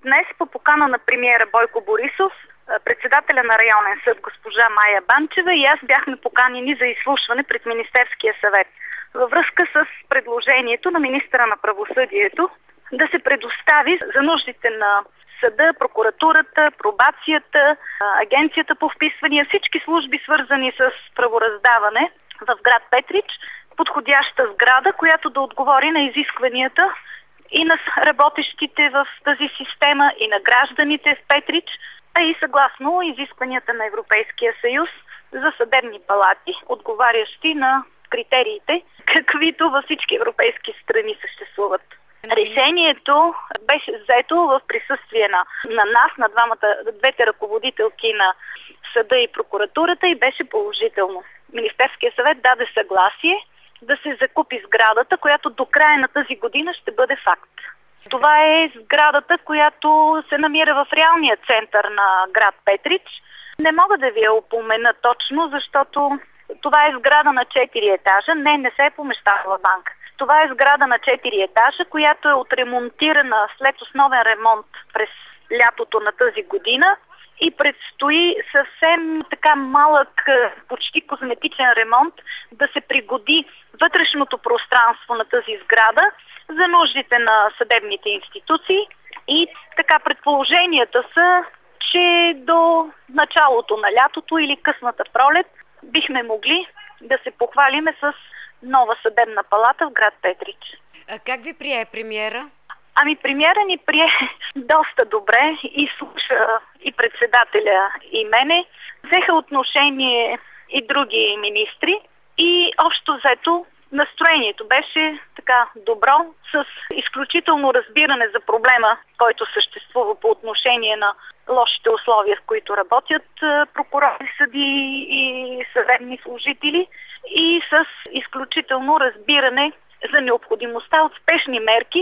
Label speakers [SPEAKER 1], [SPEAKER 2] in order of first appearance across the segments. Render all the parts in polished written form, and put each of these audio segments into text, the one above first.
[SPEAKER 1] Днес по покана на премиера Бойко Борисов, председателя на районен съд госпожа Мая Банчева и аз бяхме поканени за изслушване пред Министерския съвет във връзка с предложението на министъра на правосъдието да се предостави за нуждите на съда, прокуратурата, пробацията, агенцията по вписвания, всички служби свързани с правораздаване в град Петрич, подходяща сграда, която да отговори на изискванията и на работещите в тази система, и на гражданите в Петрич, а и съгласно изискванията на Европейския съюз за съдебни палати, отговарящи на критериите, каквито във всички европейски страни съществуват. Решението беше взето в присъствие на нас, на двете ръководителки на съда и прокуратурата, и беше положително. Министерския съвет даде съгласие да се закупи сградата, която до края на тази година ще бъде факт. Това е сградата, която се намира в реалния център на град Петрич. Не мога да ви я упомена точно, защото това е сграда на 4 етажа. Не се е помещавала банка. Това е сграда на 4 етажа, която е отремонтирана след основен ремонт през лятото на тази година и предстои съвсем така малък, почти козметичен ремонт да се пригоди вътрешното пространство на тази сграда за нуждите на съдебните институции. И така предположенията са, че до началото на лятото или късната пролет бихме могли да се похвалиме с нова съдебна палата в град Петрич.
[SPEAKER 2] А как ви прие премиера?
[SPEAKER 1] Премиера ни прие доста добре и слуша и председателя, и мене. Взеха отношение и други министри и общо взето настроението беше така добро, с изключително разбиране за проблема, който съществува по отношение на лошите условия, в които работят прокурори, съдии и съдебни служители, и с изключително разбиране за необходимостта от спешни мерки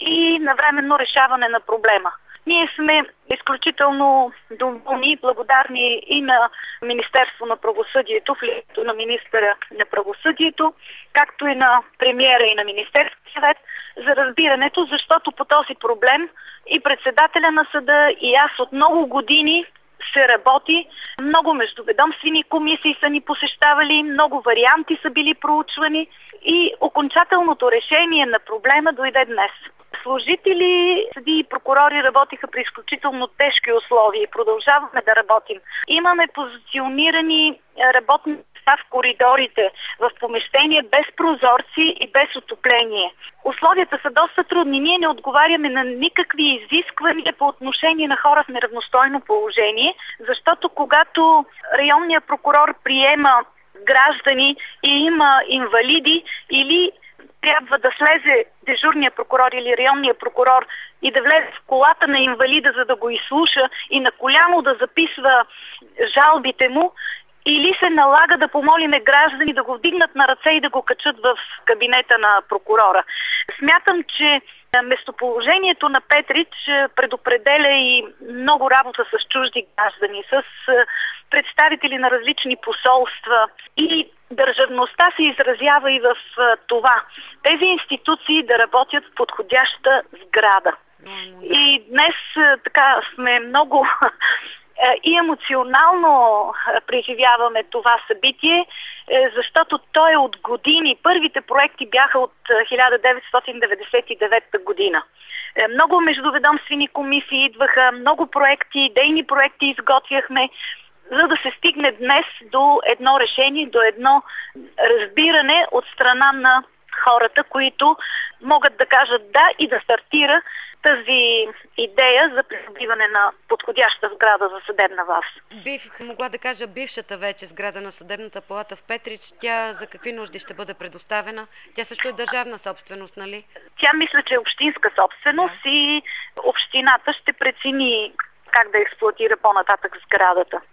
[SPEAKER 1] и навременно решаване на проблема. Ние сме изключително доволни и благодарни и на Министерство на правосъдието, в лицето на министъра на правосъдието, както и на премиера и на Министерския съвет за разбирането, защото по този проблем и председателя на съда, и аз от много години се работи. Много междуведомствени комисии са ни посещавали, много варианти са били проучвани и окончателното решение на проблема дойде днес. Служители, съдии и прокурори работиха при изключително тежки условия и продължаваме да работим. Имаме позиционирани работни места в коридорите, в помещения без прозорци и без отопление. Условията са доста трудни. Ние не отговаряме на никакви изисквания по отношение на хора в неравностойно положение, защото когато районният прокурор приема граждани и има инвалиди, или трябва да слезе дежурния прокурор или районния прокурор и да влезе в колата на инвалида, за да го изслуша и на коляно да записва жалбите му, или се налага да помолиме граждани да го вдигнат на ръце и да го качат в кабинета на прокурора. Смятам, че местоположението на Петрич предопределя и много работа с чужди граждани, с представители на различни посолства, и държавността се изразява и в това тези институции да работят в подходяща сграда. И днес така сме много и емоционално преживяваме това събитие, защото то е от години. Първите проекти бяха от 1999 година. Много междуведомствени комисии идваха, много проекти, идейни проекти изготвяхме, за да се стигне днес до едно решение, до едно разбиране от страна на хората, които могат да кажат да и да стартира тази идея за придобиване на подходяща сграда за съдебна власт.
[SPEAKER 2] Бих могла да кажа бившата вече сграда на съдебната палата в Петрич. Тя за какви нужди ще бъде предоставена? Тя също е държавна собственост, нали?
[SPEAKER 1] Тя мисля, че е общинска собственост, и общината ще прецени как да експлоатира по-нататък сградата.